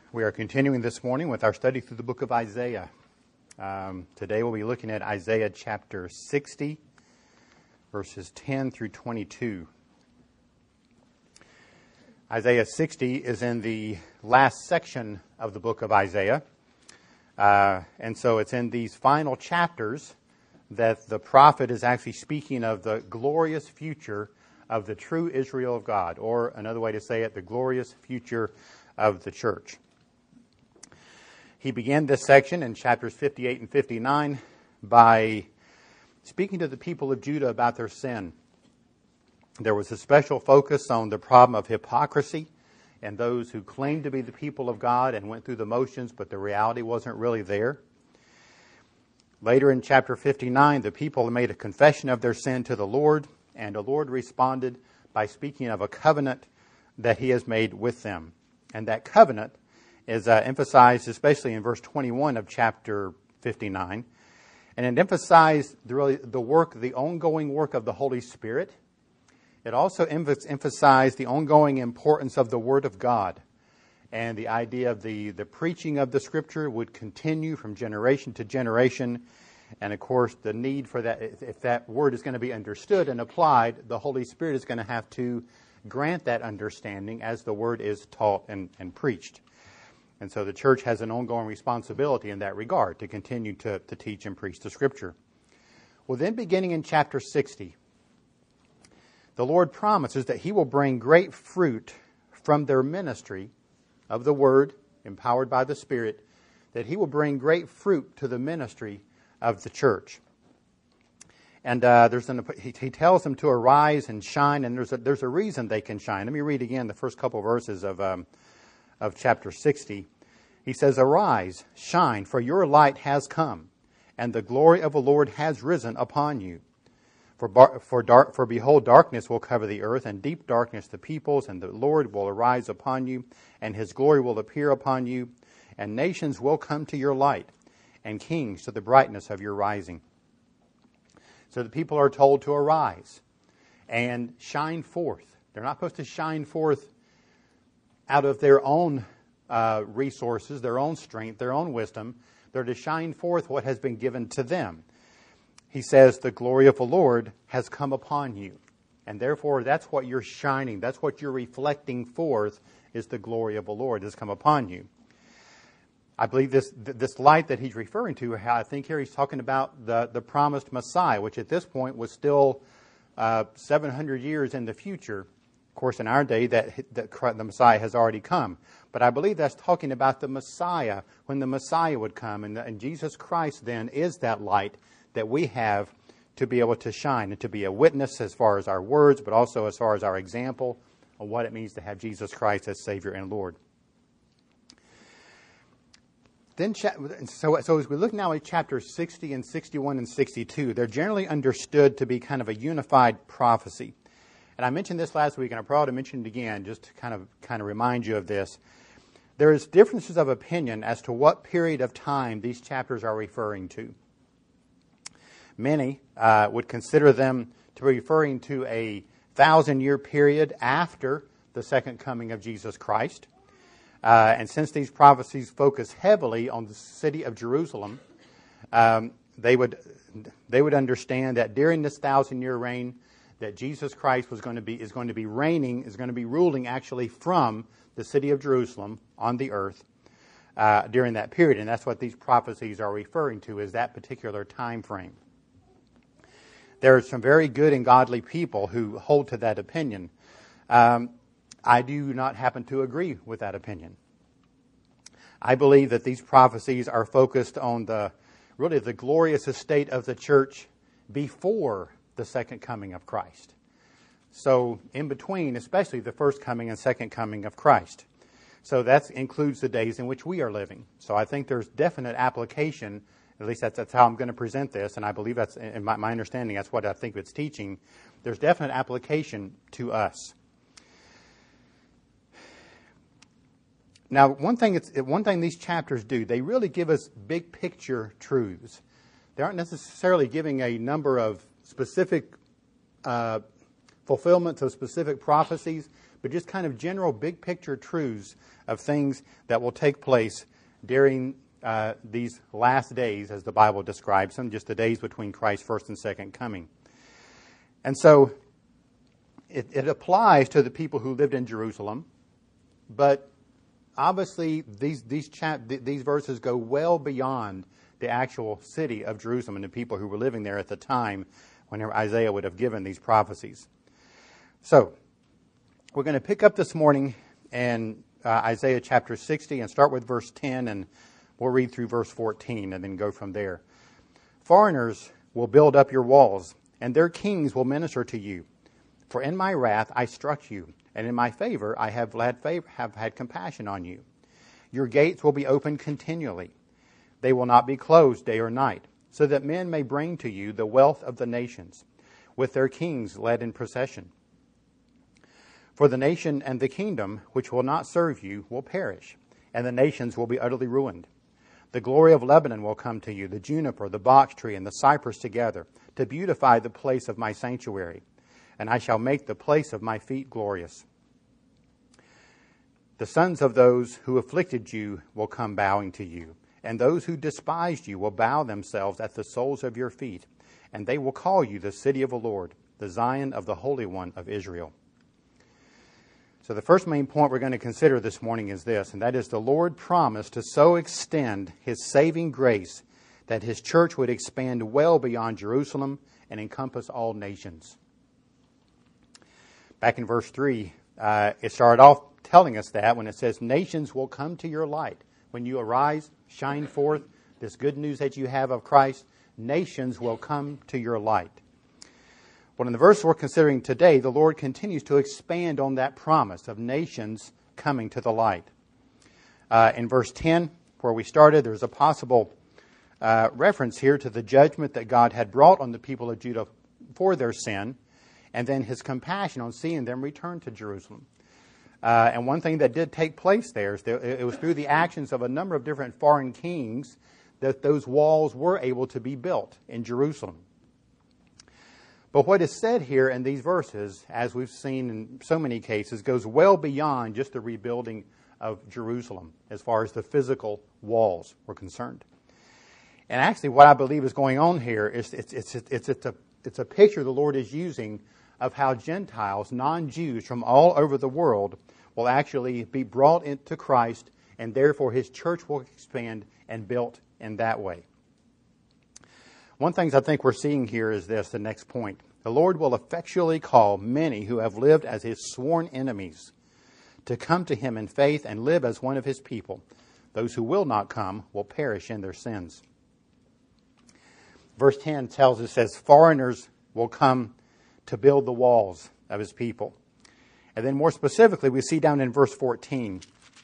We are continuing this morning with our study through the book of Isaiah. Today we'll be looking at Isaiah chapter 60, verses 10 through 22. Isaiah 60 is in the last section of the book of Isaiah. And so it's in these final chapters that the prophet is actually speaking of the glorious future of the true Israel of God, or another way to say it, the glorious future of the church. He began this section in chapters 58 and 59 by speaking to the people of Judah about their sin. There was a special focus on the problem of hypocrisy and those who claimed to be the people of God and went through the motions, but the reality wasn't really there. Later in chapter 59, the people made a confession of their sin to the Lord, and the Lord responded by speaking of a covenant that He has made with them. And that covenant is emphasized especially in verse 21 of chapter 59. And it emphasized the ongoing work of the Holy Spirit. It also emphasized the ongoing importance of the Word of God. And the idea of the preaching of the Scripture would continue from generation to generation. And of course, the need for that, if that Word is going to be understood and applied, the Holy Spirit is going to have to grant that understanding as the Word is taught and preached. And so the church has an ongoing responsibility in that regard to continue to teach and preach the Scripture. Well, then beginning in chapter 60, the Lord promises that He will bring great fruit from their ministry of the Word, empowered by the Spirit, that He will bring great fruit to the ministry of the church. And He tells them to arise and shine, and there's a reason they can shine. Let me read again the first couple verses of chapter 60. He says, "Arise, shine, for your light has come, and the glory of the Lord has risen upon you. For behold, darkness will cover the earth, and deep darkness the peoples, and the Lord will arise upon you, and His glory will appear upon you, and nations will come to your light, and kings to the brightness of your rising." So the people are told to arise and shine forth. They're not supposed to shine forth out of their own resources, their own strength, their own wisdom. They're to shine forth what has been given to them. He says, the glory of the Lord has come upon you. And therefore, that's what you're shining. That's what you're reflecting forth, is the glory of the Lord has come upon you. I believe this light that he's referring to, I think here he's talking about the promised Messiah, which at this point was still 700 years in the future. Of course, in our day, the Messiah has already come. But I believe that's talking about the Messiah, when the Messiah would come. And Jesus Christ then is that light that we have to be able to shine and to be a witness as far as our words, but also as far as our example of what it means to have Jesus Christ as Savior and Lord. So as we look now at chapters 60 and 61 and 62, they're generally understood to be kind of a unified prophecy. And I mentioned this last week, and I probably mention it again just to kind of remind you of this. There is differences of opinion as to what period of time these chapters are referring to. Many would consider them to be referring to a 1,000-year period after the second coming of Jesus Christ. And since these prophecies focus heavily on the city of Jerusalem, they would understand that during this 1,000-year reign, that Jesus Christ is going to be ruling actually from the city of Jerusalem on the earth during that period, and that's what these prophecies are referring to, is that particular time frame. There are some very good and godly people who hold to that opinion. I do not happen to agree with that opinion. I believe that these prophecies are focused on the glorious estate of the church before the second coming of Christ. So in between, especially the first coming and second coming of Christ. So that includes the days in which we are living. So I think there's definite application. At least that's how I'm going to present this, and I believe that's, in my understanding, that's what I think it's teaching. There's definite application to us. Now, one thing these chapters do, they really give us big picture truths. They aren't necessarily giving a number of specific fulfillments of specific prophecies, but just kind of general big picture truths of things that will take place during these last days, as the Bible describes them, just the days between Christ's first and second coming. And so it applies to the people who lived in Jerusalem, but obviously these verses go well beyond the actual city of Jerusalem and the people who were living there at the time whenever Isaiah would have given these prophecies. So, we're going to pick up this morning in Isaiah chapter 60 and start with verse 10, and we'll read through verse 14 and then go from there. Foreigners will build up your walls, and their kings will minister to you. For in my wrath I struck you, and in my favor I have had compassion on you. Your gates will be opened continually. They will not be closed day or night, so that men may bring to you the wealth of the nations, with their kings led in procession. For the nation and the kingdom which will not serve you will perish, and the nations will be utterly ruined. The glory of Lebanon will come to you, the juniper, the box tree, and the cypress together, to beautify the place of my sanctuary, and I shall make the place of my feet glorious. The sons of those who afflicted you will come bowing to you, and those who despised you will bow themselves at the soles of your feet, and they will call you the city of the Lord, the Zion of the Holy One of Israel. So the first main point we're going to consider this morning is this, and that is the Lord promised to so extend His saving grace that His church would expand well beyond Jerusalem and encompass all nations. Back in verse 3, it started off telling us that when it says, nations will come to your light. When you arise, shine forth this good news that you have of Christ, nations will come to your light. Well, in the verse we're considering today, the Lord continues to expand on that promise of nations coming to the light. In verse 10, where we started, there's a possible reference here to the judgment that God had brought on the people of Judah for their sin, and then His compassion on seeing them return to Jerusalem. And one thing that did take place there is that it was through the actions of a number of different foreign kings that those walls were able to be built in Jerusalem. But what is said here in these verses, as we've seen in so many cases, goes well beyond just the rebuilding of Jerusalem as far as the physical walls were concerned. And actually what I believe is going on here is it's a picture the Lord is using of how Gentiles, non-Jews from all over the world, will actually be brought into Christ, and therefore His church will expand and built in that way. One thing I think we're seeing here is this, the next point. The Lord will effectually call many who have lived as His sworn enemies to come to Him in faith and live as one of His people. Those who will not come will perish in their sins. Verse 10 tells us, says, foreigners will come to build the walls of His people. And then more specifically, we see down in verse 14,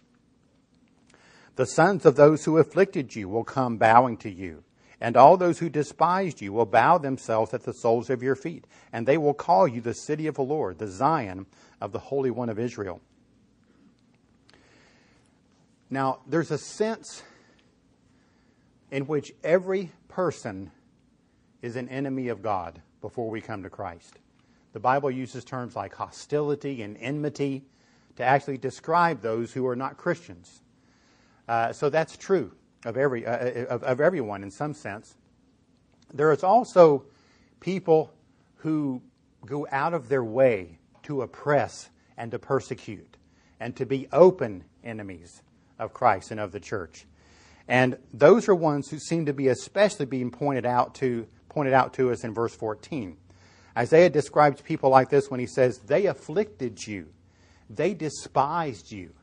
the sons of those who afflicted you will come bowing to you, and all those who despised you will bow themselves at the soles of your feet, and they will call you the city of the Lord, the Zion of the Holy One of Israel. Now, there's a sense in which every person is an enemy of God before we come to Christ. The Bible uses terms like hostility and enmity to actually describe those who are not Christians. So that's true of everyone in some sense. There is also people who go out of their way to oppress and to persecute and to be open enemies of Christ and of the church. And those are ones who seem to be especially being pointed out to us in verse 14. Isaiah describes people like this when he says, they afflicted you. They despised you.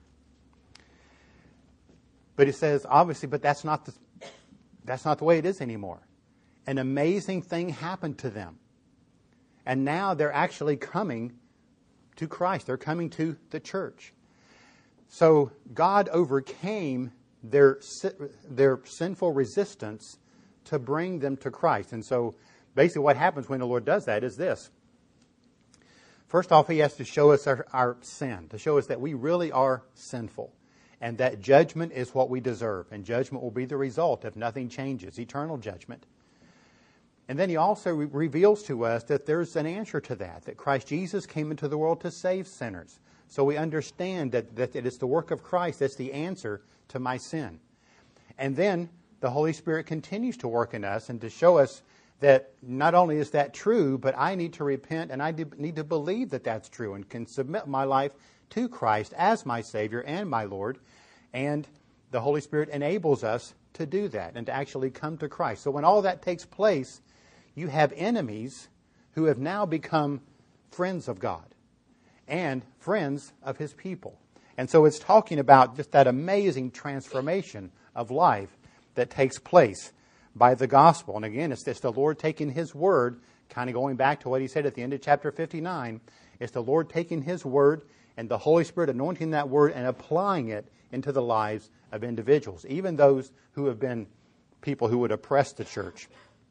But he says, obviously, but that's not the way it is anymore. An amazing thing happened to them. And now they're actually coming to Christ. They're coming to the church. So God overcame their sinful resistance to bring them to Christ. And so basically what happens when the Lord does that is this. First off, He has to show us our sin, to show us that we really are sinful, and that judgment is what we deserve, and judgment will be the result if nothing changes, eternal judgment. And then he also reveals to us that there's an answer to that Christ Jesus came into the world to save sinners. So we understand that it is the work of Christ that's the answer to my sin. And then the Holy Spirit continues to work in us and to show us that not only is that true, but I need to repent and I need to believe that that's true and can submit my life to Christ as my Savior and my Lord. And the Holy Spirit enables us to do that and to actually come to Christ. So when all that takes place, you have enemies who have now become friends of God and friends of His people. And so it's talking about just that amazing transformation of life that takes place by the gospel. And again, it's the Lord taking His word, kind of going back to what He said at the end of chapter 59. It's the Lord taking His word and the Holy Spirit anointing that word and applying it into the lives of individuals, even those who have been people who would oppress the church.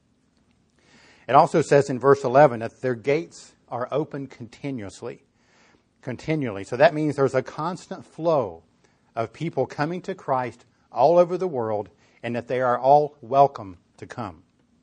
It also says in verse 11 that their gates are open continually. So that means there's a constant flow of people coming to Christ all over the world, and that they are all welcome to come.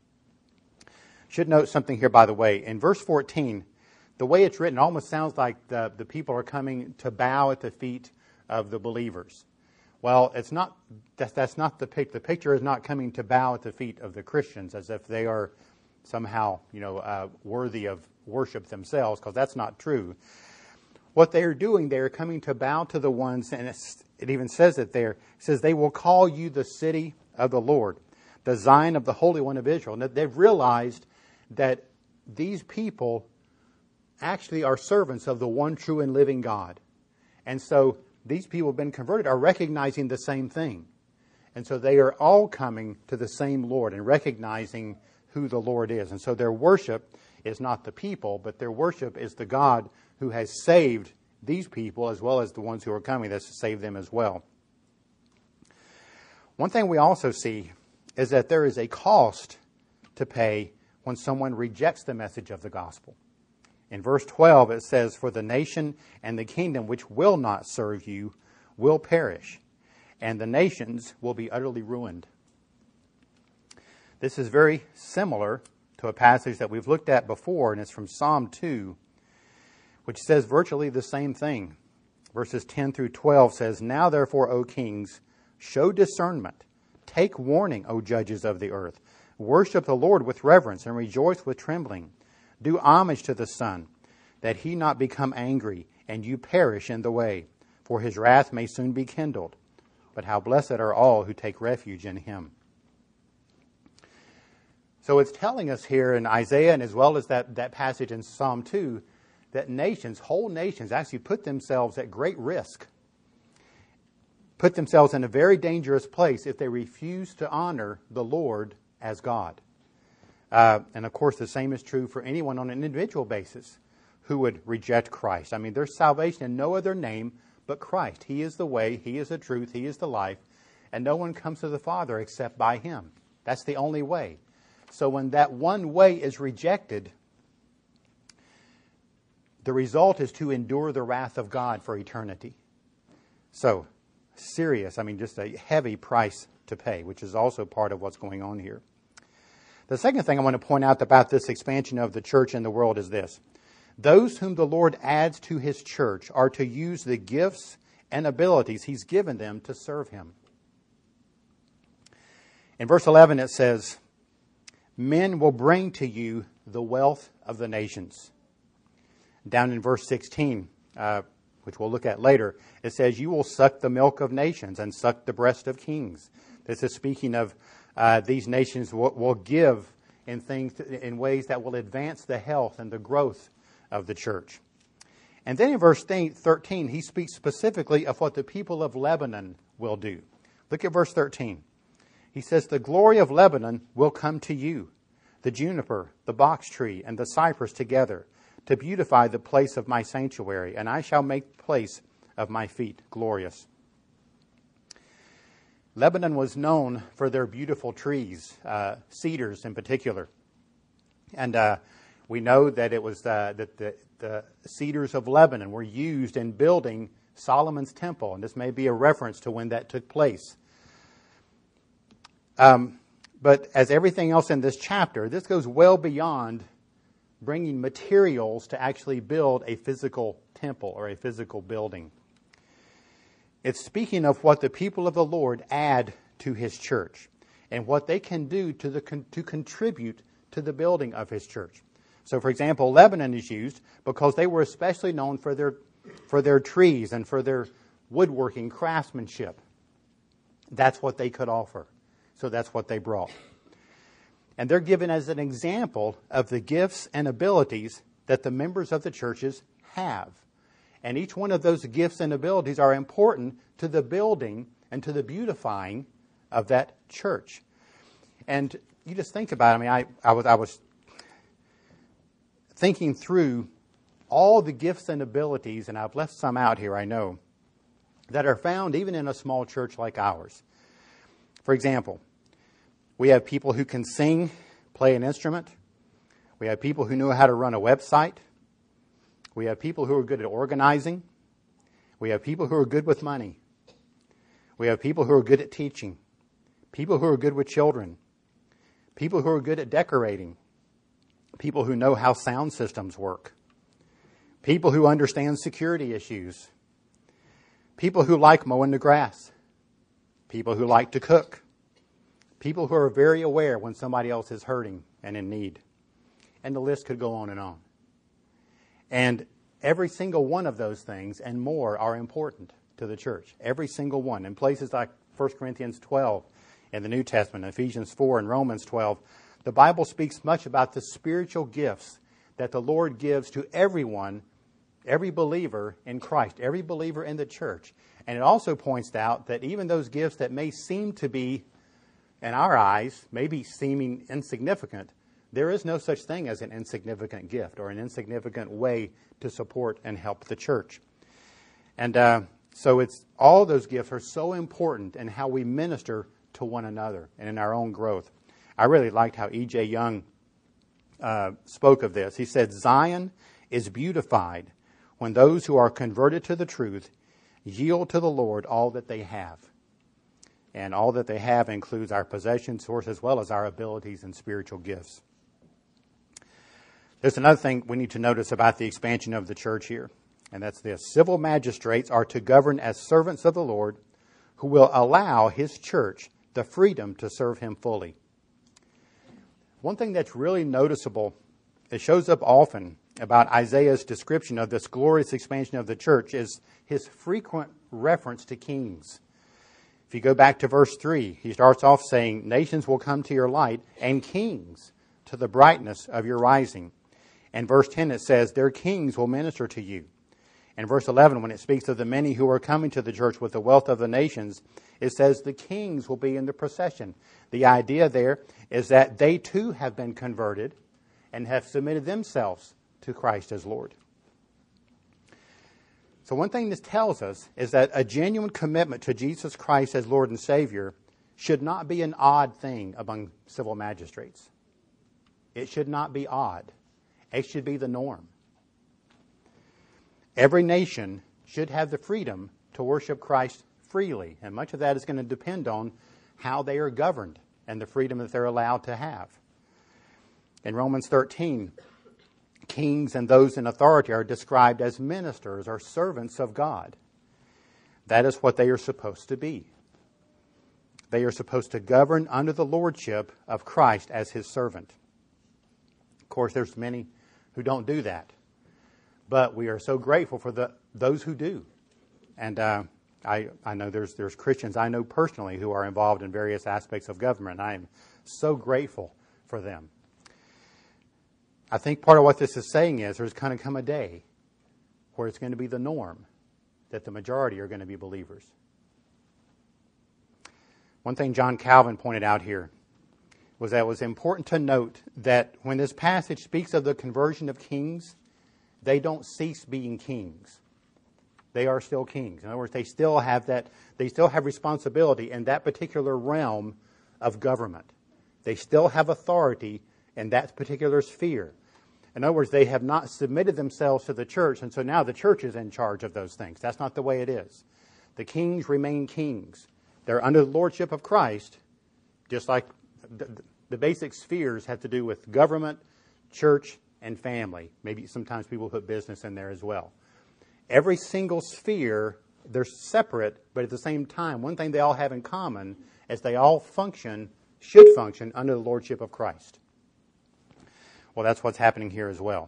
Should note something here, by the way. In verse 14, the way it's written almost sounds like the people are coming to bow at the feet of the believers. Well, it's not. That's not the picture. The picture is not coming to bow at the feet of the Christians as if they are somehow, worthy of worship themselves, because that's not true. What they are doing, they are coming to bow to the ones, and it even says it there. It says, they will call you the city of the Lord, the Zion of the Holy One of Israel. And they've realized that these people actually are servants of the one true and living God. And so these people who have been converted are recognizing the same thing. And so they are all coming to the same Lord and recognizing who the Lord is. And so their worship is not the people, but their worship is the God who has saved these people as well as the ones who are coming, that's to save them as well. One thing we also see is that there is a cost to pay when someone rejects the message of the gospel. In verse 12 it says, for the nation and the kingdom which will not serve you will perish, and the nations will be utterly ruined. This is very similar to a passage that we've looked at before, and it's from Psalm 2, which says virtually the same thing. Verses 10 through 12 says, now therefore, O kings, show discernment. Take warning, O judges of the earth. Worship the Lord with reverence and rejoice with trembling. Do homage to the Son, that He not become angry, and you perish in the way. For His wrath may soon be kindled. But how blessed are all who take refuge in Him. So it's telling us here in Isaiah, and as well as that passage in Psalm 2, that nations, whole nations, actually put themselves at great risk, put themselves in a very dangerous place if they refuse to honor the Lord as God. And of course, the same is true for anyone on an individual basis who would reject Christ. I mean, there's salvation in no other name but Christ. He is the way, He is the truth, He is the life, and no one comes to the Father except by Him. That's the only way. So when that one way is rejected, the result is to endure the wrath of God for eternity. So, serious, just a heavy price to pay, which is also part of what's going on here. The second thing I want to point out about this expansion of the church in the world is this. Those whom the Lord adds to His church are to use the gifts and abilities He's given them to serve Him. In verse 11 it says, men will bring to you the wealth of the nations. Down in verse 16, which we'll look at later, it says, you will suck the milk of nations and suck the breast of kings. This is speaking of these nations will give in ways that will advance the health and the growth of the church. And then in verse 13, he speaks specifically of what the people of Lebanon will do. Look at verse 13. He says, the glory of Lebanon will come to you, the juniper, the box tree, and the cypress together, to beautify the place of my sanctuary, and I shall make the place of my feet glorious. Lebanon was known for their beautiful trees, cedars in particular. And we know that it was that the cedars of Lebanon were used in building Solomon's temple, and this may be a reference to when that took place. But as everything else in this chapter, this goes well beyond bringing materials to actually build a physical temple or a physical building. It's speaking of what the people of the Lord add to His church and what they can do to contribute to the building of His church. So, for example, Lebanon is used because they were especially known for their trees and for their woodworking craftsmanship. That's what they could offer. So that's what they brought. And they're given as an example of the gifts and abilities that the members of the churches have. And each one of those gifts and abilities are important to the building and to the beautifying of that church. And you just think about it. I mean, I was thinking through all the gifts and abilities, and I've left some out here, I know, that are found even in a small church like ours. For example, we have people who can sing, play an instrument. We have people who know how to run a website. We have people who are good at organizing. We have people who are good with money. We have people who are good at teaching. People who are good with children. People who are good at decorating. People who know how sound systems work. People who understand security issues. People who like mowing the grass. People who like to cook. People who are very aware when somebody else is hurting and in need. And the list could go on and on. And every single one of those things and more are important to the church. Every single one. In places like 1 Corinthians 12 in the New Testament, Ephesians 4 and Romans 12, the Bible speaks much about the spiritual gifts that the Lord gives to everyone, every believer in Christ, every believer in the church. And it also points out that even those gifts that may seem to be, in our eyes, maybe seeming insignificant, there is no such thing as an insignificant gift or an insignificant way to support and help the church. And so it's all those gifts are so important in how we minister to one another and in our own growth. I really liked how E.J. Young spoke of this. He said, Zion is beautified when those who are converted to the truth yield to the Lord all that they have. And all that they have includes our possession source as well as our abilities and spiritual gifts. There's another thing we need to notice about the expansion of the church here, and that's this. Civil magistrates are to govern as servants of the Lord who will allow His church the freedom to serve Him fully. One thing that's really noticeable, it shows up often about Isaiah's description of this glorious expansion of the church, is his frequent reference to kings. If you go back to verse 3, he starts off saying, nations will come to your light and kings to the brightness of your rising. And verse 10 it says, their kings will minister to you. And verse 11, when it speaks of the many who are coming to the church with the wealth of the nations, it says the kings will be in the procession. The idea there is that they too have been converted and have submitted themselves to Christ as Lord. So one thing this tells us is that a genuine commitment to Jesus Christ as Lord and Savior should not be an odd thing among civil magistrates. It should not be odd. It should be the norm. Every nation should have the freedom to worship Christ freely, and much of that is going to depend on how they are governed and the freedom that they're allowed to have. In Romans 13, kings and those in authority are described as ministers or servants of God. That is what they are supposed to be. They are supposed to govern under the lordship of Christ as His servant. Of course, there's many who don't do that. But we are so grateful for those who do. And I know there's Christians I know personally who are involved in various aspects of government. I am so grateful for them. I think part of what this is saying is there's going to come a day where it's going to be the norm that the majority are going to be believers. One thing John Calvin pointed out here was that it was important to note that when this passage speaks of the conversion of kings, they don't cease being kings. They are still kings. In other words, they still have responsibility in that particular realm of government. They still have authority in that particular sphere. In other words, they have not submitted themselves to the church, and so now the church is in charge of those things. That's not the way it is. The kings remain kings. They're under the lordship of Christ, just like the basic spheres have to do with government, church, and family. Maybe sometimes people put business in there as well. Every single sphere, they're separate, but at the same time, one thing they all have in common is they all should function under the lordship of Christ. Well, that's what's happening here as well.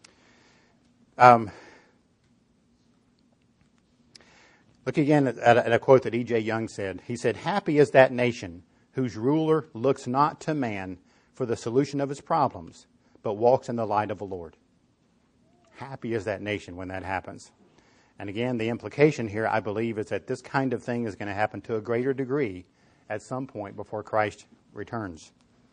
Look again at a quote that E.J. Young said. He said, "Happy is that nation whose ruler looks not to man for the solution of his problems, but walks in the light of the Lord." Happy is that nation when that happens. And again, the implication here, I believe, is that this kind of thing is going to happen to a greater degree at some point before Christ returns.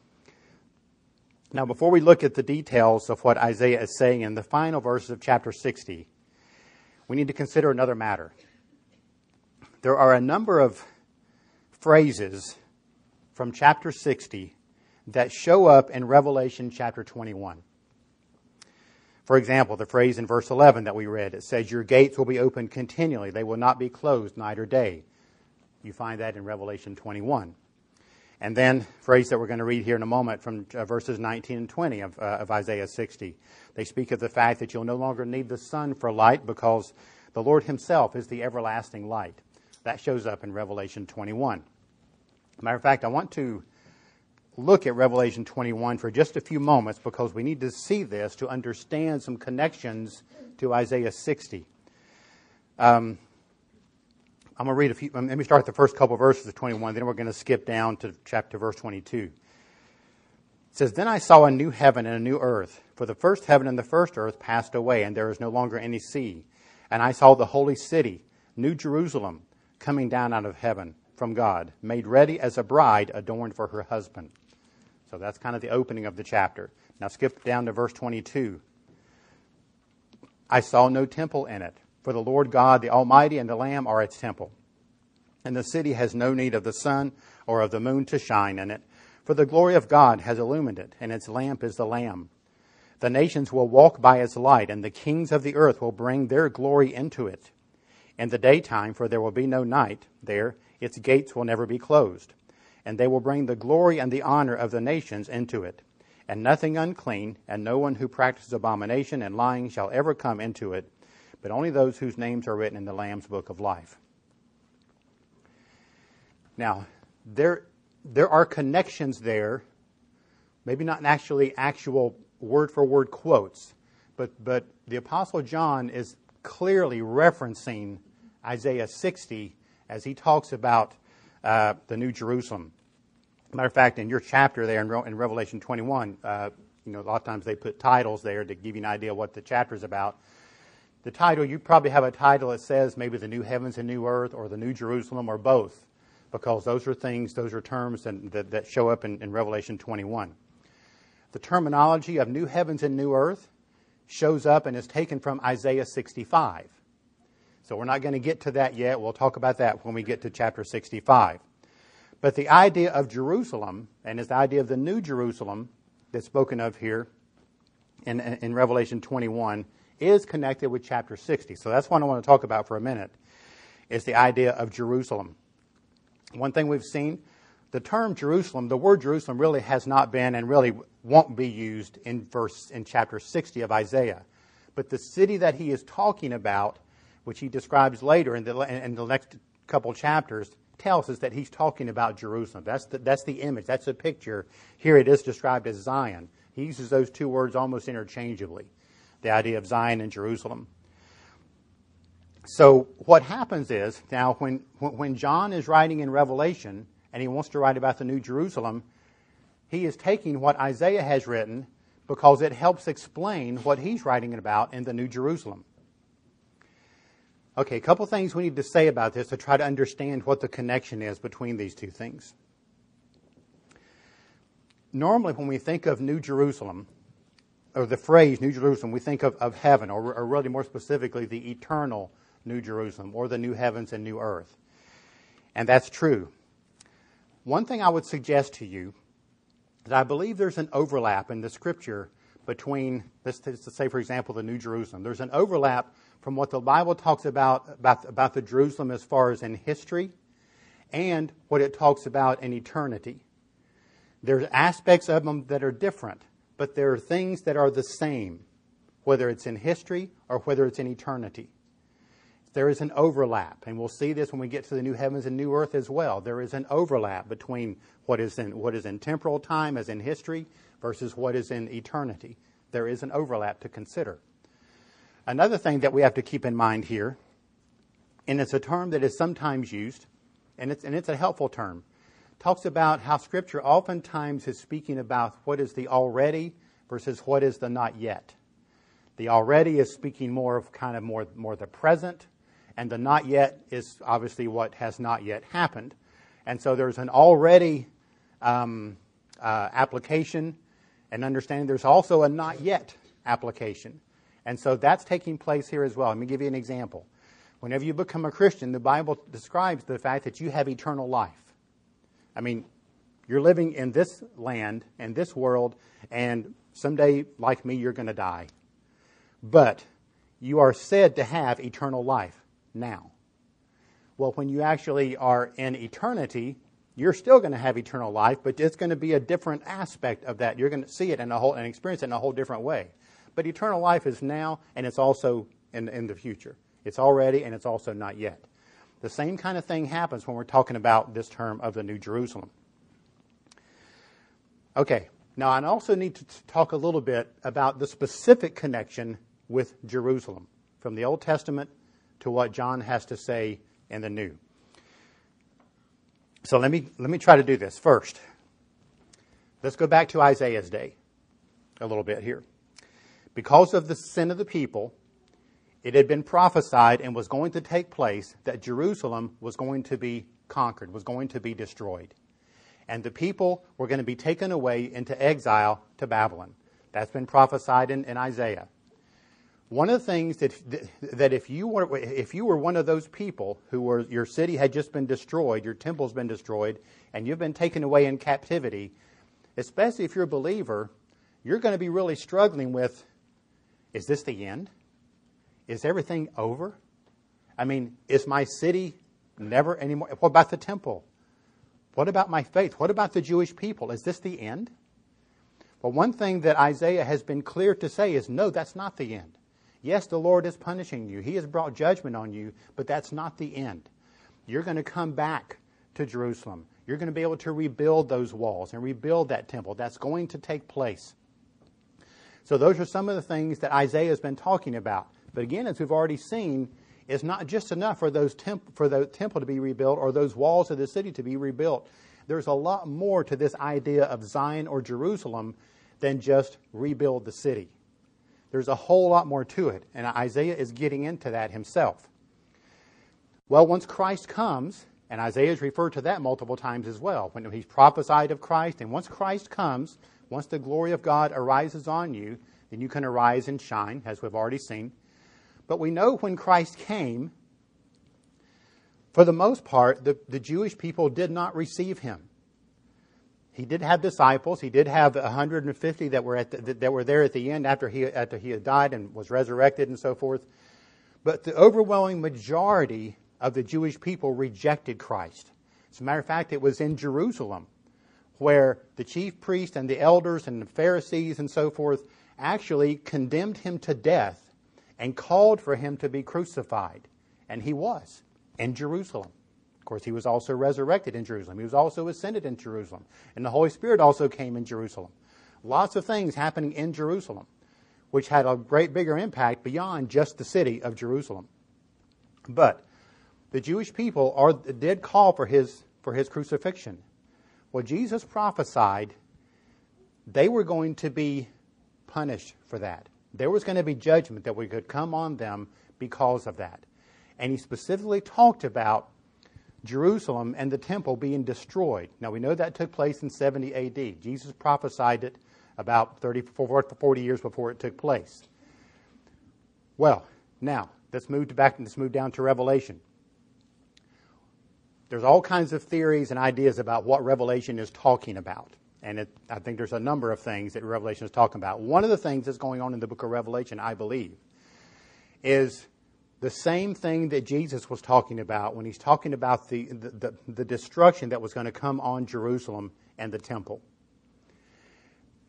Now, before we look at the details of what Isaiah is saying in the final verses of chapter 60, we need to consider another matter. There are a number of phrases from chapter 60 that show up in Revelation chapter 21. For example, the phrase in verse 11 that we read, it says, "Your gates will be opened continually. They will not be closed night or day." You find that in Revelation 21. And then, phrase that we're going to read here in a moment from verses 19 and 20 of Isaiah 60. They speak of the fact that you'll no longer need the sun for light because the Lord himself is the everlasting light. That shows up in Revelation 21. Matter of fact, I want to look at Revelation 21 for just a few moments because we need to see this to understand some connections to Isaiah 60. I'm going to read a few. Let me start at the first couple of verses of 21, then we're going to skip down to verse 22. It says, "Then I saw a new heaven and a new earth, for the first heaven and the first earth passed away, and there is no longer any sea. And I saw the holy city, New Jerusalem, coming down out of heaven from God, made ready as a bride adorned for her husband." So that's kind of the opening of the chapter. Now skip down to verse 22. "I saw no temple in it, for the Lord God, the Almighty, and the Lamb are its temple. And the city has no need of the sun or of the moon to shine in it, for the glory of God has illumined it, and its lamp is the Lamb. The nations will walk by its light, and the kings of the earth will bring their glory into it. In the daytime, for there will be no night there, its gates will never be closed. And they will bring the glory and the honor of the nations into it. And nothing unclean, and no one who practices abomination and lying shall ever come into it, but only those whose names are written in the Lamb's book of life." Now, there are connections there, maybe not actually actual word-for-word quotes, but the Apostle John is clearly referencing Isaiah 60 as he talks about the New Jerusalem. Matter of fact, in your chapter there in Revelation 21, a lot of times they put titles there to give you an idea what the chapter is about. The title, you probably have a title that says maybe the new heavens and new earth or the New Jerusalem or both, because those are terms that show up in Revelation 21. The terminology of new heavens and new earth shows up and is taken from Isaiah 65. So we're not going to get to that yet. We'll talk about that when we get to chapter 65. But the idea of Jerusalem, and is the idea of the New Jerusalem that's spoken of here in Revelation 21, is connected with chapter 60. So that's what I want to talk about for a minute, is the idea of Jerusalem. One thing we've seen, the term Jerusalem, the word Jerusalem really has not been and really won't be used in chapter 60 of Isaiah. But the city that he is talking about, which he describes later in the next couple chapters, tells us that he's talking about Jerusalem. That's the image. That's the picture. Here it is described as Zion. He uses those two words almost interchangeably, the idea of Zion and Jerusalem. So what happens is, now when John is writing in Revelation and he wants to write about the New Jerusalem, he is taking what Isaiah has written because it helps explain what he's writing about in the New Jerusalem. Okay, a couple things we need to say about this to try to understand what the connection is between these two things. Normally, when we think of New Jerusalem, or the phrase New Jerusalem, we think of heaven, or really more specifically, the eternal New Jerusalem, or the new heavens and new earth. And that's true. One thing I would suggest to you is I believe there's an overlap in the Scripture between, let's say, for example, the New Jerusalem. There's an overlap from what the Bible talks about the Jerusalem as far as in history and what it talks about in eternity. There's aspects of them that are different, but there are things that are the same, whether it's in history or whether it's in eternity. There is an overlap, and we'll see this when we get to the new heavens and new earth as well. There is an overlap between what is in temporal time, as in history, versus what is in eternity. There is an overlap to consider. Another thing that we have to keep in mind here, and it's a term that is sometimes used, and it's a helpful term, talks about how Scripture oftentimes is speaking about what is the already versus what is the not yet. The already is speaking more of more the present, and the not yet is obviously what has not yet happened. And so there's an already application and understanding. There's also a not yet application. And so that's taking place here as well. Let me give you an example. Whenever you become a Christian, the Bible describes the fact that you have eternal life. I mean, you're living in this land and this world, and someday, like me, you're going to die. But you are said to have eternal life now. Well, when you actually are in eternity, you're still going to have eternal life, but it's going to be a different aspect of that. You're going to see it and experience it in a whole different way. But eternal life is now, and it's also in the future. It's already, and it's also not yet. The same kind of thing happens when we're talking about this term of the New Jerusalem. Okay, now I also need to talk a little bit about the specific connection with Jerusalem, from the Old Testament to what John has to say in the New. So let me try to do this first. Let's go back to Isaiah's day a little bit here. Because of the sin of the people, it had been prophesied and was going to take place that Jerusalem was going to be conquered, was going to be destroyed. And the people were going to be taken away into exile to Babylon. That's been prophesied in Isaiah. One of the things that if you were one of those people your city had just been destroyed, your temple's been destroyed, and you've been taken away in captivity, especially if you're a believer, you're going to be really struggling with, is this the end? Is everything over? I mean, is my city never anymore? What about the temple? What about my faith? What about the Jewish people? Is this the end? Well, one thing that Isaiah has been clear to say is, no, that's not the end. Yes, the Lord is punishing you. He has brought judgment on you, but that's not the end. You're going to come back to Jerusalem. You're going to be able to rebuild those walls and rebuild that temple. That's going to take place. So those are some of the things that Isaiah has been talking about. But again, as we've already seen, it's not just enough for the temple to be rebuilt or those walls of the city to be rebuilt. There's a lot more to this idea of Zion or Jerusalem than just rebuild the city. There's a whole lot more to it, and Isaiah is getting into that himself. Well, once Christ comes, and Isaiah has referred to that multiple times as well, when he's prophesied of Christ, and once Christ comes, once the glory of God arises on you, then you can arise and shine, as we've already seen. But we know when Christ came, for the most part, the Jewish people did not receive him. He did have disciples. He did have 150 that were there at the end after he had died and was resurrected and so forth. But the overwhelming majority of the Jewish people rejected Christ. As a matter of fact, it was in Jerusalem where the chief priests and the elders and the Pharisees and so forth actually condemned him to death and called for him to be crucified. And he was in Jerusalem. Of course, he was also resurrected in Jerusalem. He was also ascended in Jerusalem. And the Holy Spirit also came in Jerusalem. Lots of things happening in Jerusalem, which had a great bigger impact beyond just the city of Jerusalem. But the Jewish people did call for his crucifixion. Well, Jesus prophesied they were going to be punished for that. There was going to be judgment that would come on them because of that. And he specifically talked about Jerusalem and the temple being destroyed. Now, we know that took place in 70 A.D. Jesus prophesied it about 40 years before it took place. Well, now, let's move down to Revelation. There's all kinds of theories and ideas about what Revelation is talking about. And I think there's a number of things that Revelation is talking about. One of the things that's going on in the book of Revelation, I believe, is the same thing that Jesus was talking about when he's talking about the destruction that was going to come on Jerusalem and the temple.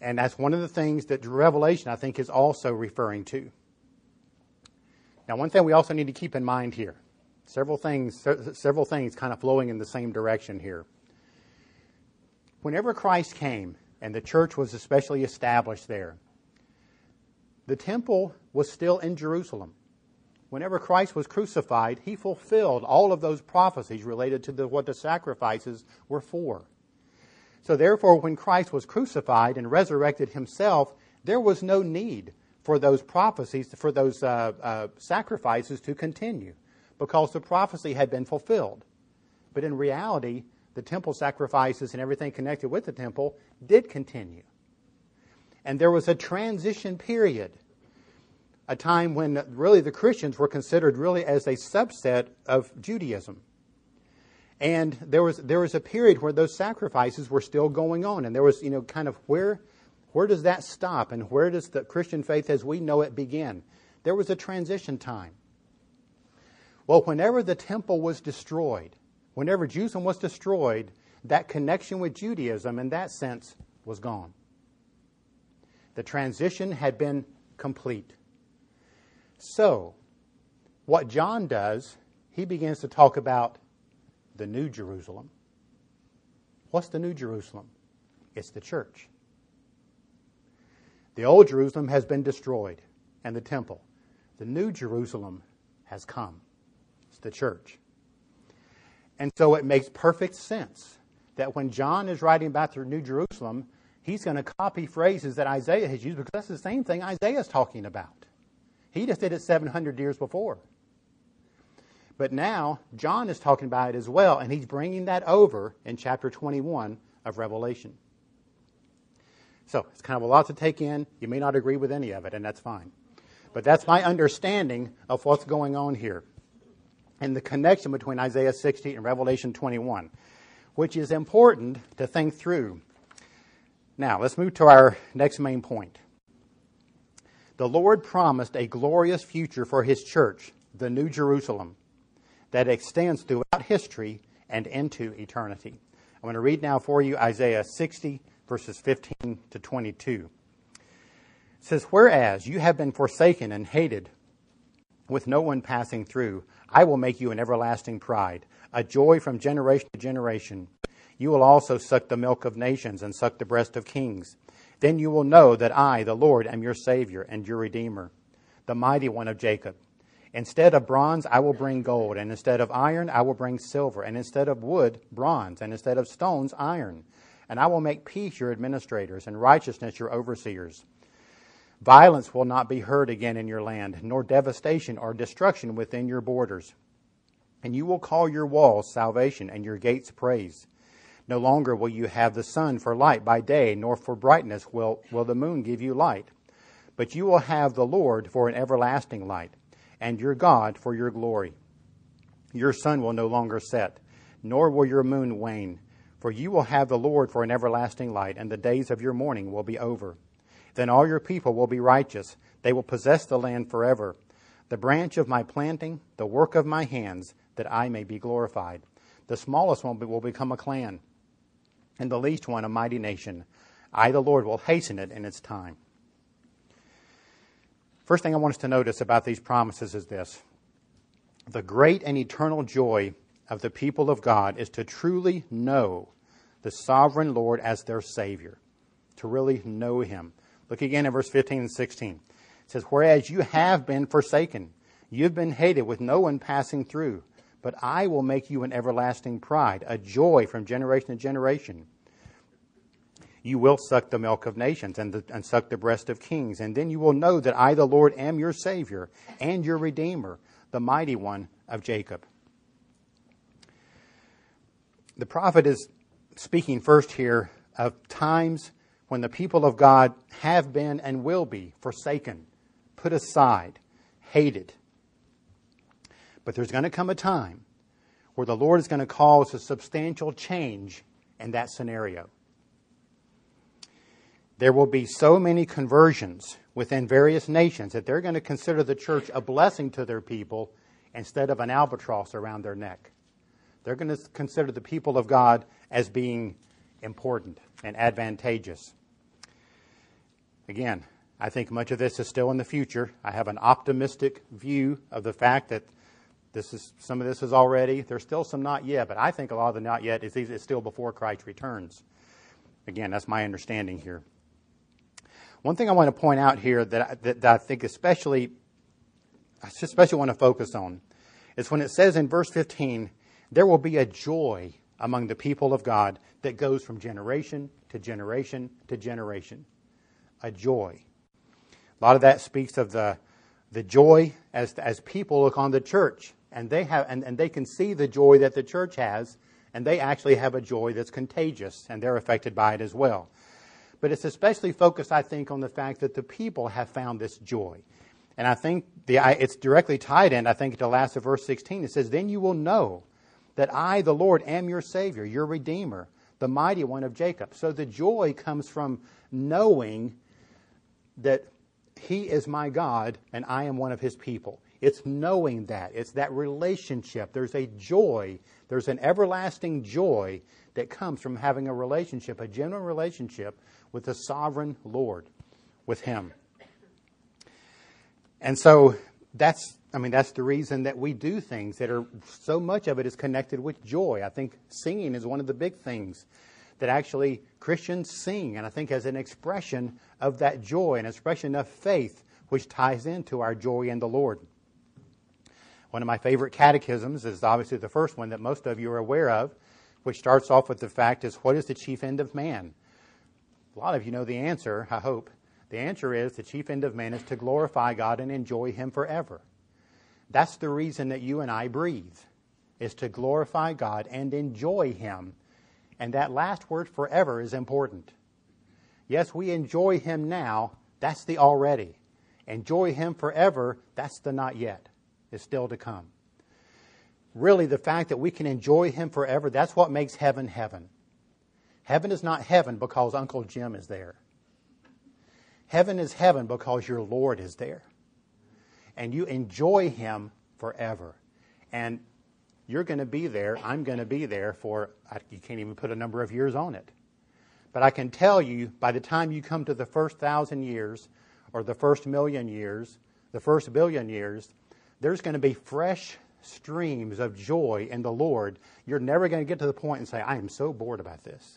And that's one of the things that Revelation, I think, is also referring to. Now, one thing we also need to keep in mind here, several things kind of flowing in the same direction here. Whenever Christ came, and the church was especially established there, the temple was still in Jerusalem. Whenever Christ was crucified, he fulfilled all of those prophecies related to what the sacrifices were for. So therefore, when Christ was crucified and resurrected himself, there was no need for those prophecies, for those sacrifices to continue, because the prophecy had been fulfilled. But in reality, the temple sacrifices and everything connected with the temple did continue. And there was a transition period, a time when really the Christians were considered really as a subset of Judaism. And there was a period where those sacrifices were still going on. And there was, kind of where does that stop? And where does the Christian faith as we know it begin? There was a transition time. Well, whenever the temple was destroyed, whenever Jerusalem was destroyed, that connection with Judaism in that sense was gone. The transition had been complete. So, what John does, he begins to talk about the New Jerusalem. What's the New Jerusalem? It's the church. The old Jerusalem has been destroyed, and the temple. The New Jerusalem has come. It's the church. And so it makes perfect sense that when John is writing about the New Jerusalem, he's going to copy phrases that Isaiah has used, because that's the same thing Isaiah is talking about. He just did it 700 years before. But now, John is talking about it as well, and he's bringing that over in chapter 21 of Revelation. So, it's kind of a lot to take in. You may not agree with any of it, and that's fine. But that's my understanding of what's going on here, and the connection between Isaiah 60 and Revelation 21, which is important to think through. Now, let's move to our next main point. The Lord promised a glorious future for His church, the New Jerusalem, that extends throughout history and into eternity. I'm going to read now for you Isaiah 60, verses 15 to 22. It says, "Whereas you have been forsaken and hated, with no one passing through, I will make you an everlasting pride, a joy from generation to generation. You will also suck the milk of nations and suck the breast of kings. Then you will know that I, the Lord, am your Savior and your Redeemer, the mighty one of Jacob. Instead of bronze, I will bring gold, and instead of iron, I will bring silver, and instead of wood, bronze, and instead of stones, iron. And I will make peace your administrators, and righteousness your overseers. Violence will not be heard again in your land, nor devastation or destruction within your borders. And you will call your walls salvation, and your gates praise. No longer will you have the sun for light by day, nor for brightness will the moon give you light. But you will have the Lord for an everlasting light, and your God for your glory. Your sun will no longer set, nor will your moon wane, for you will have the Lord for an everlasting light, and the days of your mourning will be over. Then all your people will be righteous. They will possess the land forever. The branch of my planting, the work of my hands, that I may be glorified. The smallest one will become a clan, and the least one a mighty nation. I, the Lord, will hasten it in its time." First thing I want us to notice about these promises is this. The great and eternal joy of the people of God is to truly know the sovereign Lord as their Savior, to really know Him. Look again at verse 15 and 16. It says, "Whereas you have been forsaken, you've been hated with no one passing through, but I will make you an everlasting pride, a joy from generation to generation. You will suck the milk of nations and suck the breast of kings, and then you will know that I, the Lord, am your Savior and your Redeemer, the mighty one of Jacob." The prophet is speaking first here of times when the people of God have been and will be forsaken, put aside, hated. But there's going to come a time where the Lord is going to cause a substantial change in that scenario. There will be so many conversions within various nations that they're going to consider the church a blessing to their people instead of an albatross around their neck. They're going to consider the people of God as being important and advantageous. Again, I think much of this is still in the future. I have an optimistic view of the fact that some of this is already. There's still some not yet, but I think a lot of the not yet is still before Christ returns. Again, that's my understanding here. One thing I want to point out here that I think I especially want to focus on is when it says in verse 15, there will be a joy among the people of God that goes from generation to generation to generation. A joy. A lot of that speaks of the joy as people look on the church, and they can see the joy that the church has, and they actually have a joy that's contagious, and they're affected by it as well. But it's especially focused, I think, on the fact that the people have found this joy. And I think it's directly tied in, I think, to the last of verse 16. It says, then you will know that I, the Lord, am your Savior, your Redeemer, the mighty one of Jacob. So the joy comes from knowing that He is my God and I am one of His people. It's knowing that. It's that relationship. There's a joy. There's an everlasting joy that comes from having a relationship, a genuine relationship with the sovereign Lord, with Him. And so that's the reason that we do things that are, so much of it is connected with joy. I think singing is one of the big things that actually Christians sing, and I think as an expression of that joy, an expression of faith, which ties into our joy in the Lord. One of my favorite catechisms is obviously the first one that most of you are aware of, which starts off with the fact is, what is the chief end of man? A lot of you know the answer, I hope. The answer is the chief end of man is to glorify God and enjoy Him forever. That's the reason that you and I breathe, is to glorify God and enjoy Him. And that last word, forever, is important. Yes, we enjoy Him now. That's the already. Enjoy Him forever, that's the not yet. It's still to come. Really, the fact that we can enjoy Him forever, that's what makes heaven heaven. Heaven is not heaven because Uncle Jim is there. Heaven is heaven because your Lord is there. And you enjoy Him forever. And you're going to be there, I'm going to be there for, you can't even put a number of years on it. But I can tell you, by the time you come to the first 1,000 years, or the first 1,000,000 years, the first 1,000,000,000 years, there's going to be fresh streams of joy in the Lord. You're never going to get to the point and say, I am so bored about this.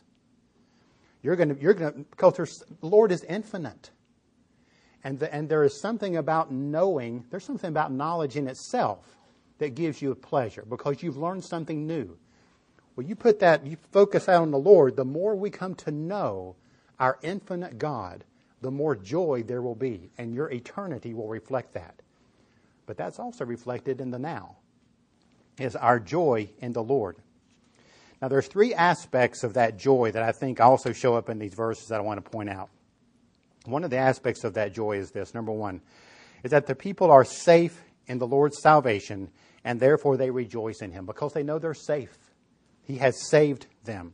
Because the Lord is infinite. And there is something about knowing, there's something about knowledge in itself that gives you a pleasure because you've learned something new. Well, you focus out on the Lord, the more we come to know our infinite God, the more joy there will be, and your eternity will reflect that. But that's also reflected in the now, is our joy in the Lord. Now, there's three aspects of that joy that I think also show up in these verses that I want to point out. One of the aspects of that joy is this. Number one, is that the people are safe in the Lord's salvation, and therefore they rejoice in Him because they know they're safe. He has saved them.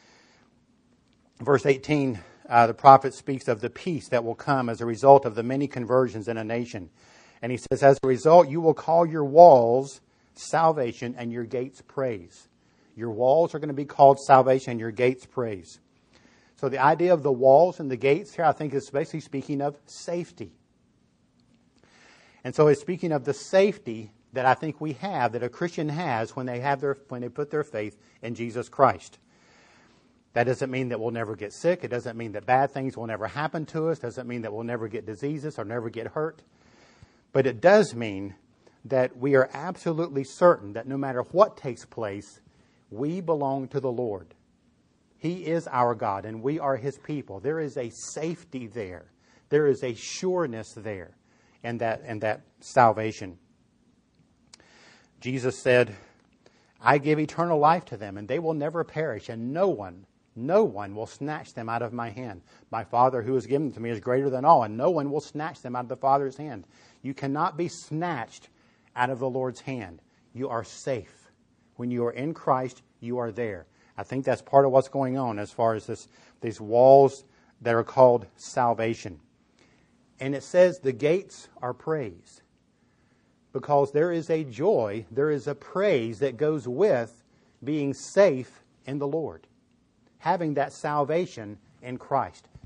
Verse 18, the prophet speaks of the peace that will come as a result of the many conversions in a nation. And he says, as a result, you will call your walls salvation and your gates praise. Your walls are going to be called salvation and your gates praise. So the idea of the walls and the gates here, I think, is basically speaking of safety. And so it's speaking of the safety that I think we have, that a Christian has when they put their faith in Jesus Christ. That doesn't mean that we'll never get sick. It doesn't mean that bad things will never happen to us. It doesn't mean that we'll never get diseases or never get hurt. But it does mean that we are absolutely certain that no matter what takes place, we belong to the Lord. He is our God, and we are His people. There is a safety there. There is a sureness there in that salvation. Jesus said, I give eternal life to them, and they will never perish, and no one will snatch them out of my hand. My Father who has given them to me is greater than all, and no one will snatch them out of the Father's hand. You cannot be snatched out of the Lord's hand. You are safe. When you are in Christ, you are there. I think that's part of what's going on as far as these walls that are called salvation. And it says the gates are praise. Because there is a joy, there is a praise that goes with being safe in the Lord. Having that salvation in Christ.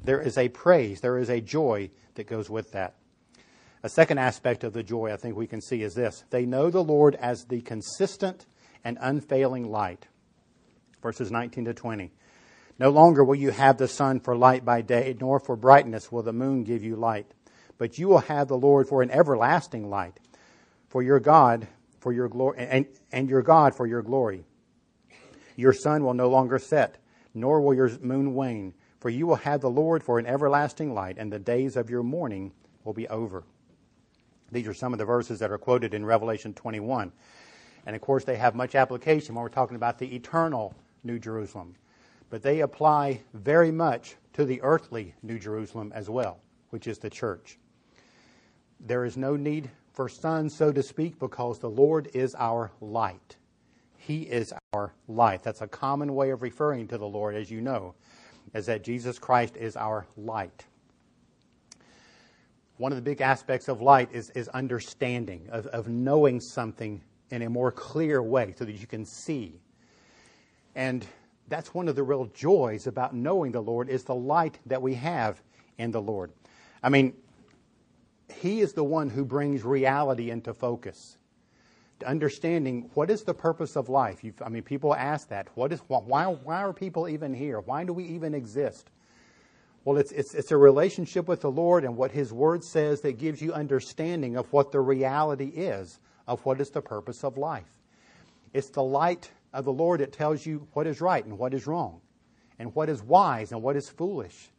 There is a praise, there is a joy that goes with that. A second aspect of the joy I think we can see is this. They know the Lord as the consistent and unfailing light. Verses 19 to 20. No longer will you have the sun for light by day, nor for brightness will the moon give you light. But you will have the Lord for an everlasting light, for your God, for your glory, and your God for your glory. Your sun will no longer set, nor will your moon wane, for you will have the Lord for an everlasting light, and the days of your mourning will be over. These are some of the verses that are quoted in Revelation 21. And of course, they have much application when we're talking about the eternal New Jerusalem. But they apply very much to the earthly New Jerusalem as well, which is the church. There is no need for sun, so to speak, because the Lord is our light. He is our light. That's a common way of referring to the Lord, as you know, is that Jesus Christ is our light. One of the big aspects of light is understanding, of knowing something in a more clear way so that you can see. And that's one of the real joys about knowing the Lord, is the light that we have in the Lord. I mean, He is the one who brings reality into focus. Understanding what is the purpose of life. People ask that. Why are people even here? Why do we even exist? Well, it's a relationship with the Lord and what His Word says that gives you understanding of what the reality is of what is the purpose of life. It's the light of the Lord that tells you what is right and what is wrong, and what is wise and what is foolish.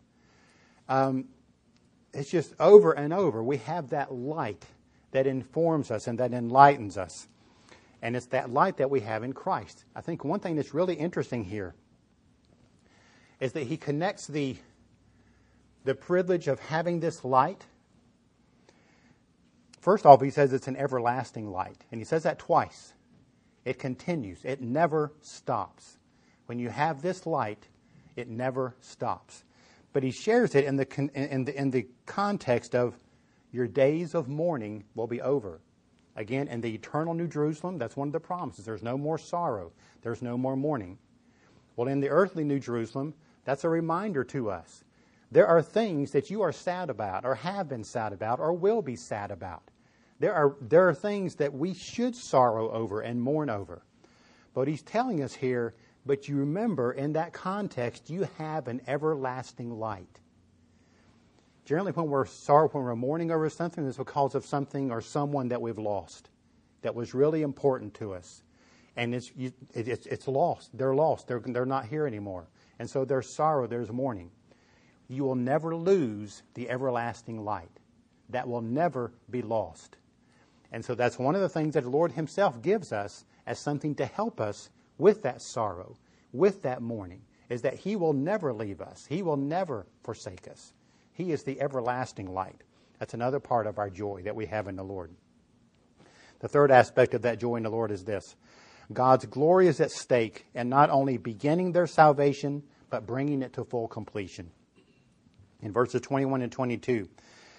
It's just over and over. We have that light that informs us and that enlightens us. And it's that light that we have in Christ. I think one thing that's really interesting here is that He connects the privilege of having this light. First off, He says it's an everlasting light. And He says that twice. It continues. It never stops. When you have this light, it never stops. But He shares it in the context of your days of mourning will be over. Again, in the eternal New Jerusalem, that's one of the promises. There's no more sorrow. There's no more mourning. Well, in the earthly New Jerusalem, that's a reminder to us. There are things that you are sad about, or have been sad about, or will be sad about. There are things that we should sorrow over and mourn over. But He's telling us here, but you remember, in that context, you have an everlasting light. Generally, when we're mourning over something, it's because of something or someone that we've lost that was really important to us. And it's lost. They're lost. They're not here anymore. And so there's sorrow, there's mourning. You will never lose the everlasting light. That will never be lost. And so that's one of the things that the Lord Himself gives us as something to help us with that sorrow, with that mourning, is that He will never leave us. He will never forsake us. He is the everlasting light. That's another part of our joy that we have in the Lord. The third aspect of that joy in the Lord is this. God's glory is at stake in not only beginning their salvation, but bringing it to full completion. In verses 21 and 22,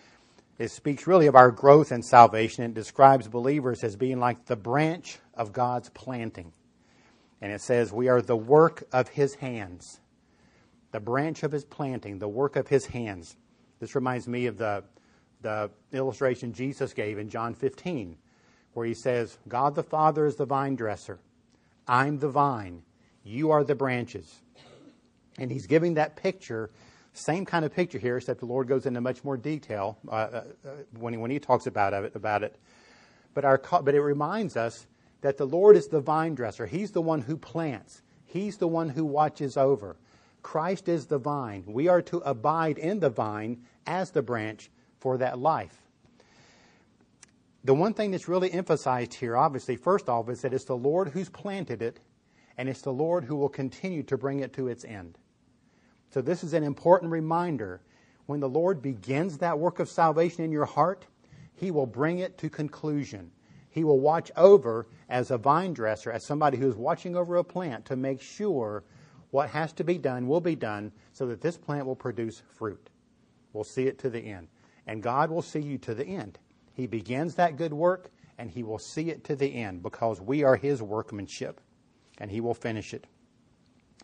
it speaks really of our growth in salvation. It describes believers as being like the branch of God's planting. And it says, we are the work of His hands. The branch of His planting, the work of His hands. This reminds me of the illustration Jesus gave in John 15, where He says, God the Father is the vine dresser. I'm the vine. You are the branches. And He's giving that picture, same kind of picture here, except the Lord goes into much more detail when He talks about it. But it reminds us that the Lord is the vine dresser. He's the one who plants. He's the one who watches over. Christ is the vine. We are to abide in the vine as the branch for that life. The one thing that's really emphasized here, obviously, first off, is that it's the Lord who's planted it, and it's the Lord who will continue to bring it to its end. So this is an important reminder. When the Lord begins that work of salvation in your heart, He will bring it to conclusion. He will watch over, as a vine dresser, as somebody who is watching over a plant, to make sure what has to be done will be done so that this plant will produce fruit. We'll see it to the end. And God will see you to the end. He begins that good work, and He will see it to the end, because we are His workmanship, and He will finish it.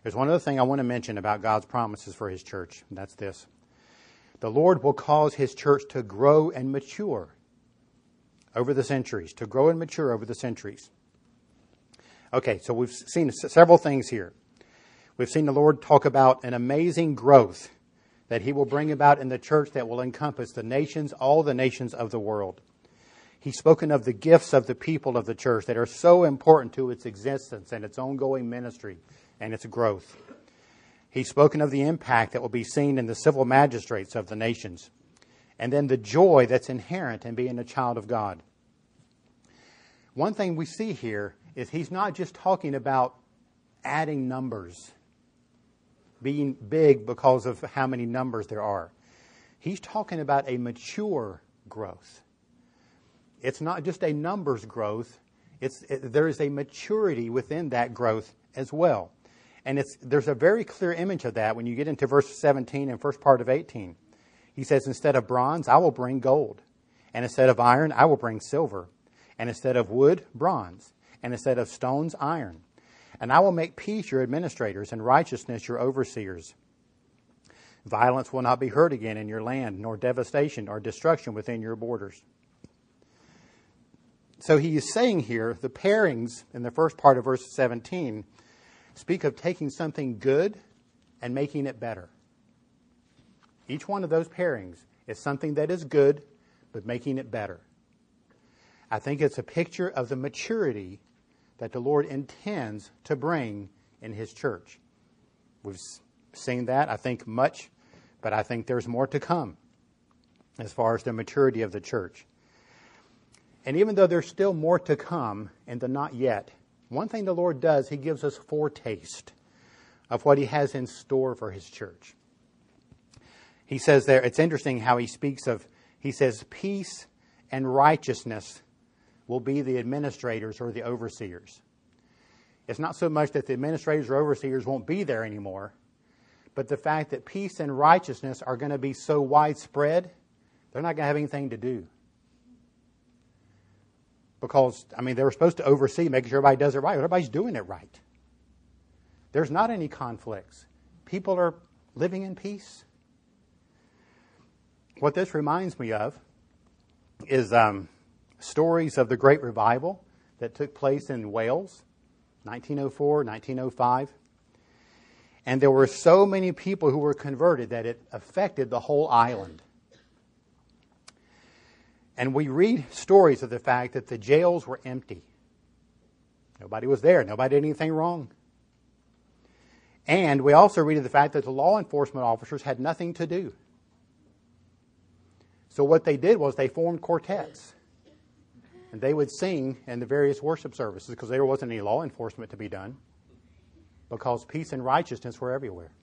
There's one other thing I want to mention about God's promises for His church, and that's this. The Lord will cause His church to grow and mature over the centuries, to grow and mature over the centuries. Okay, so we've seen several things here. We've seen the Lord talk about an amazing growth that He will bring about in the church that will encompass the nations, all the nations of the world. He's spoken of the gifts of the people of the church that are so important to its existence and its ongoing ministry and its growth. He's spoken of the impact that will be seen in the civil magistrates of the nations, and then the joy that's inherent in being a child of God. One thing we see here is He's not just talking about adding numbers, being big because of how many numbers there are. He's talking about a mature growth. It's not just a numbers growth. There is a maturity within that growth as well. And there's a very clear image of that when you get into verse 17 and first part of 18. He says, instead of bronze, I will bring gold. And instead of iron, I will bring silver. And instead of wood, bronze. And instead of stones, iron. And I will make peace your administrators and righteousness your overseers. Violence will not be heard again in your land, nor devastation or destruction within your borders. So he is saying here, the pairings in the first part of verse 17 speak of taking something good and making it better. Each one of those pairings is something that is good, but making it better. I think it's a picture of the maturity that the Lord intends to bring in His church. We've seen that, I think, much, but I think there's more to come as far as the maturity of the church. And even though there's still more to come in the not yet, one thing the Lord does, He gives us foretaste of what He has in store for His church. He says there, it's interesting how He speaks of, He says, peace and righteousness will be the administrators or the overseers. It's not so much that the administrators or overseers won't be there anymore, but the fact that peace and righteousness are going to be so widespread, they're not going to have anything to do. Because, they were supposed to oversee, making sure everybody does it right. But everybody's doing it right. There's not any conflicts. People are living in peace. What this reminds me of is stories of the Great Revival that took place in Wales, 1904, 1905. And there were so many people who were converted that it affected the whole island. And we read stories of the fact that the jails were empty. Nobody was there. Nobody did anything wrong. And we also read of the fact that the law enforcement officers had nothing to do. So what they did was they formed quartets. And they would sing in the various worship services because there wasn't any law enforcement to be done. Because peace and righteousness were everywhere.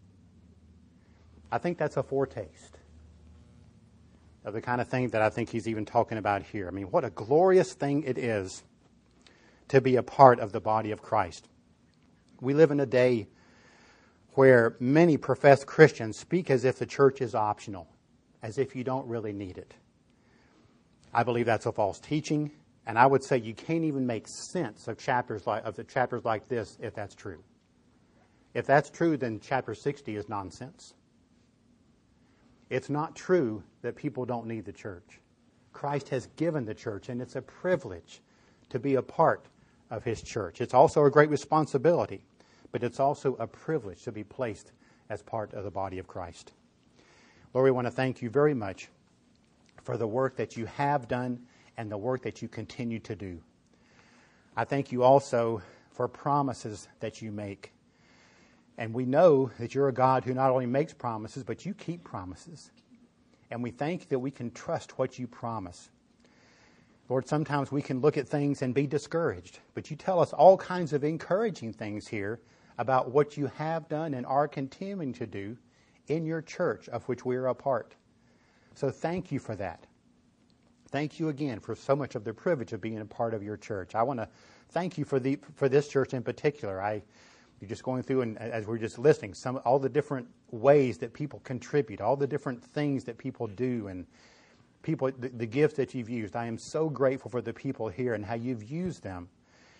I think that's a foretaste of the kind of thing that I think He's even talking about here. What a glorious thing it is to be a part of the body of Christ. We live in a day where many professed Christians speak as if the church is optional, as if you don't really need it. I believe that's a false teaching, and I would say you can't even make sense of chapters like this if that's true. If that's true, then chapter 60 is nonsense. It's not true that people don't need the church. Christ has given the church, and it's a privilege to be a part of His church. It's also a great responsibility, but it's also a privilege to be placed as part of the body of Christ. Lord, we want to thank You very much for the work that You have done and the work that You continue to do. I thank You also for promises that You make. And we know that You're a God who not only makes promises, but You keep promises. And we thank You that we can trust what You promise. Lord, sometimes we can look at things and be discouraged, but You tell us all kinds of encouraging things here about what You have done and are continuing to do in Your church, of which we are a part. So thank You for that. Thank You again for so much of the privilege of being a part of Your church. I want to thank You for this church in particular. You're just going through, and as we're just listing, all the different ways that people contribute, all the different things that people do, and the gifts that You've used. I am so grateful for the people here and how You've used them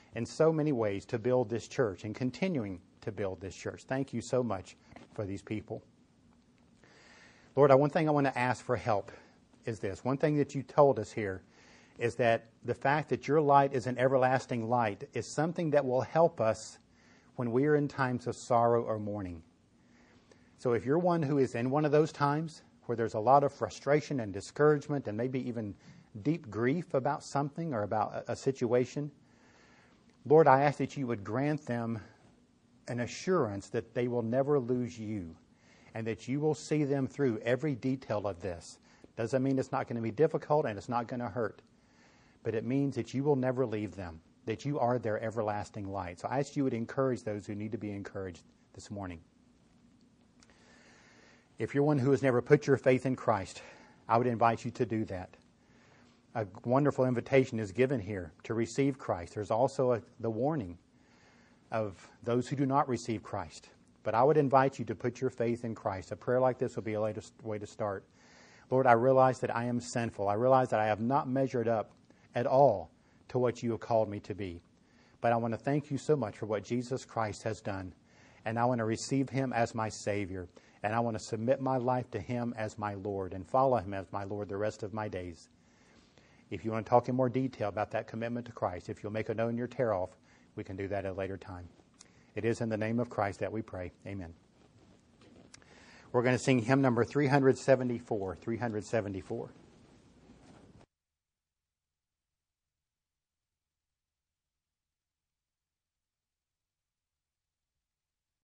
in so many ways to build this church and continuing to build this church. Thank you so much for these people. Lord, one thing I want to ask for help is this. One thing that you told us here is that the fact that your light is an everlasting light is something that will help us when we are in times of sorrow or mourning. So if you're one who is in one of those times where there's a lot of frustration and discouragement and maybe even deep grief about something or about a situation, Lord, I ask that you would grant them an assurance that they will never lose you and that you will see them through every detail of this. Doesn't mean it's not going to be difficult and it's not going to hurt, but it means that you will never leave them, that you are their everlasting light. So I ask you would encourage those who need to be encouraged this morning. If you're one who has never put your faith in Christ, I would invite you to do that. A wonderful invitation is given here to receive Christ. There's also the warning of those who do not receive Christ. But I would invite you to put your faith in Christ. A prayer like this would be a way to start. Lord, I realize that I am sinful. I realize that I have not measured up at all to what you have called me to be. But I want to thank you so much for what Jesus Christ has done. And I want to receive him as my Savior. And I want to submit my life to him as my Lord and follow him as my Lord the rest of my days. If you want to talk in more detail about that commitment to Christ, if you'll make a note in your tear-off, we can do that at a later time. It is in the name of Christ that we pray. Amen. We're going to sing hymn number 374. 374.